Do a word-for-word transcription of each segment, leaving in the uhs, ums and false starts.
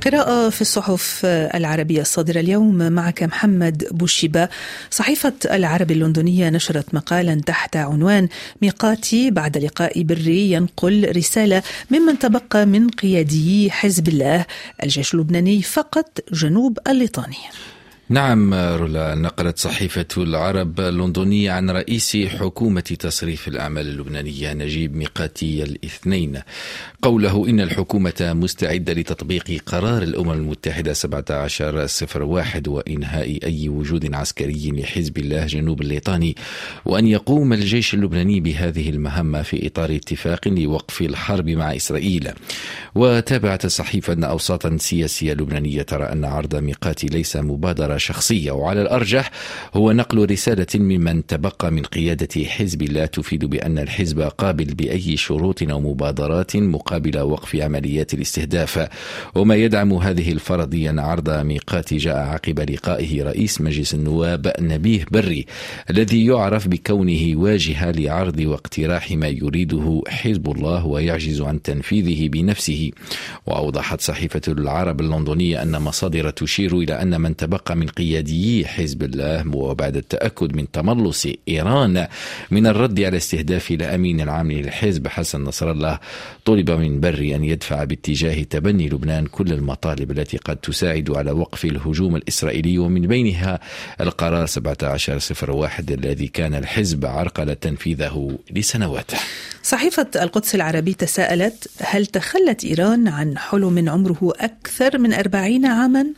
قراءة في الصحف العربية الصادرة اليوم، معك محمد بوشيبة. صحيفة العرب اللندنية نشرت مقالا تحت عنوان ميقاتي بعد لقاء بري ينقل رسالة ممن تبقى من قيادي حزب الله، الجيش اللبناني فقط جنوب الليطاني. نعم رولا، نقلت صحيفة العرب اللندنية عن رئيس حكومة تصريف الأعمال اللبنانية نجيب ميقاتي الاثنين قوله إن الحكومة مستعدة لتطبيق قرار الأمم المتحدة سبعة عشر صفر واحد وإنهاء أي وجود عسكري لحزب الله جنوب الليطاني، وأن يقوم الجيش اللبناني بهذه المهمة في إطار اتفاق لوقف الحرب مع إسرائيل. وتابعت الصحيفة أن أوساطا سياسية لبنانية ترى أن عرض ميقاتي ليس مبادرة شخصية، وعلى الأرجح هو نقل رسالة ممن تبقى من قيادة حزب الله تفيد بأن الحزب قابل بأي شروط أو مبادرات مقابل وقف عمليات الاستهداف. وما يدعم هذه الفرضية أن عرض ميقاتي جاء عقب لقائه رئيس مجلس النواب نبيه بري، الذي يعرف بكونه واجهة لعرض واقتراح ما يريده حزب الله ويعجز عن تنفيذه بنفسه. وأوضحت صحيفة العرب اللندنية أن مصادر تشير إلى أن من تبقى من قيادي حزب الله وبعد التأكد من تملص إيران من الرد على استهداف الأمين العام للحزب حسن نصر الله، طلب من بري أن يدفع باتجاه تبني لبنان كل المطالب التي قد تساعد على وقف الهجوم الإسرائيلي، ومن بينها القرار سبعة عشر صفر واحد الذي كان الحزب عرقل تنفيذه لسنوات. صحيفة القدس العربي تساءلت: هل تخلت إيران عن حلم عمره أكثر من أربعين عاما؟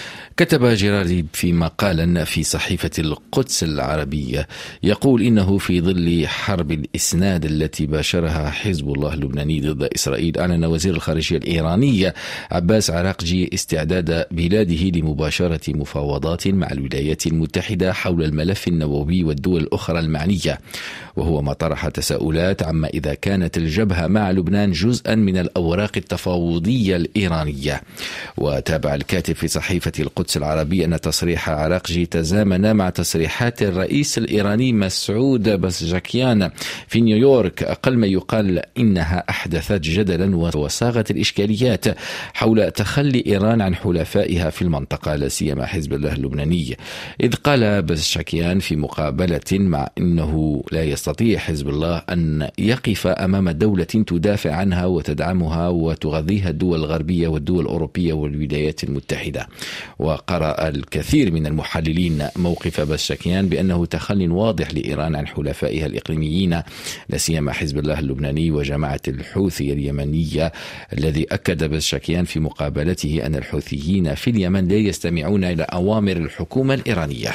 كتب جيراري في مقالا في صحيفة القدس العربية يقول إنه في ظل حرب الإسناد التي باشرها حزب الله اللبناني ضد إسرائيل، أعلن وزير الخارجية الإيراني عباس عراقجي استعداد بلاده لمباشرة مفاوضات مع الولايات المتحدة حول الملف النووي والدول الأخرى المعنية، وهو ما طرح تساؤلات عما إذا كانت الجبهة مع لبنان جزءا من الأوراق التفاوضية الإيرانية. وتابع الكاتب في صحيفة القدس العربي أن تصريح عراقجي تزامن مع تصريحات الرئيس الإيراني مسعود بازشكيان في نيويورك، أقل ما يقال إنها أحدثت جدلا وصاغت الإشكاليات حول تخلي إيران عن حلفائها في المنطقة لا سيما حزب الله اللبناني، إذ قال بازشكيان في مقابلة مع أنه لا يستطيع حزب الله أن يقف أمام دولة تدافع عنها وتدعمها وتغذيها الدول الغربية والدول الأوروبية والولايات المتحدة. وقرأ الكثير من المحللين موقف بازشكيان بأنه تخل واضح لإيران عن حلفائها الإقليميين لا سيما حزب الله اللبناني وجماعة الحوثي اليمنية، الذي أكد بازشكيان في مقابلته أن الحوثيين في اليمن لا يستمعون إلى أوامر الحكومة الإيرانية.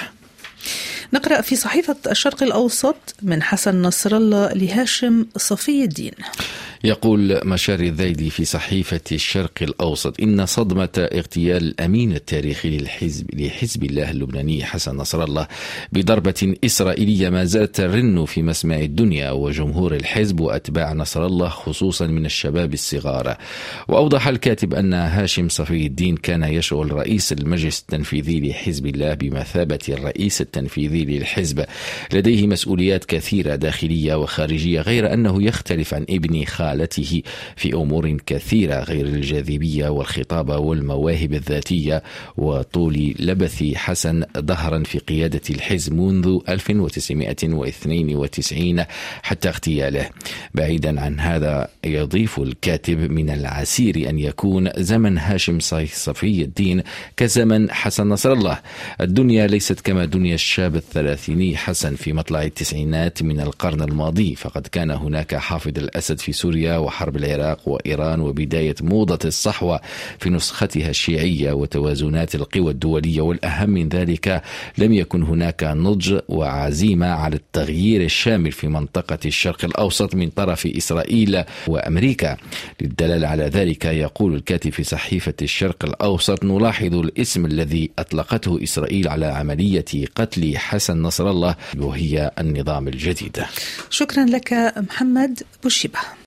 نقرأ في صحيفة الشرق الأوسط من حسن نصر الله لهاشم صفي الدين. يقول مشار الذيدي في صحيفة الشرق الأوسط إن صدمة اغتيال الأمين التاريخي للحزب لحزب الله اللبناني حسن نصر الله بضربة إسرائيلية ما زالت ترن في مسمع الدنيا وجمهور الحزب وأتباع نصر الله خصوصا من الشباب الصغار. وأوضح الكاتب أن هاشم صفي الدين كان يشغل رئيس المجلس التنفيذي لحزب الله بمثابة الرئيس التنفيذي للحزب، لديه مسؤوليات كثيرة داخلية وخارجية، غير أنه يختلف عن ابن خالته في أمور كثيرة غير الجاذبية والخطابة والمواهب الذاتية وطول لبث حسن ظهرا في قيادة الحزب منذ ألف وتسعمائة واثنين وتسعين حتى اغتياله. بعيدا عن هذا يضيف الكاتب من العسير أن يكون زمن هاشم صفي الدين كزمن حسن نصر الله. الدنيا ليست كما دنيا الشاب الثلاثيني حسن في مطلع التسعينات من القرن الماضي، فقد كان هناك حافظ الأسد في سوريا وحرب العراق وإيران وبداية موضة الصحوة في نسختها الشيعية وتوازنات القوى الدولية، والأهم من ذلك لم يكن هناك نضج وعزيمة على التغيير الشامل في منطقة الشرق الأوسط من طرف إسرائيل وأمريكا. للدلالة على ذلك يقول الكاتب في صحيفة الشرق الأوسط: نلاحظ الاسم الذي أطلقته إسرائيل على عملية قتل حسن نصر الله وهي النظام الجديد. شكرا لك محمد بوشيبة.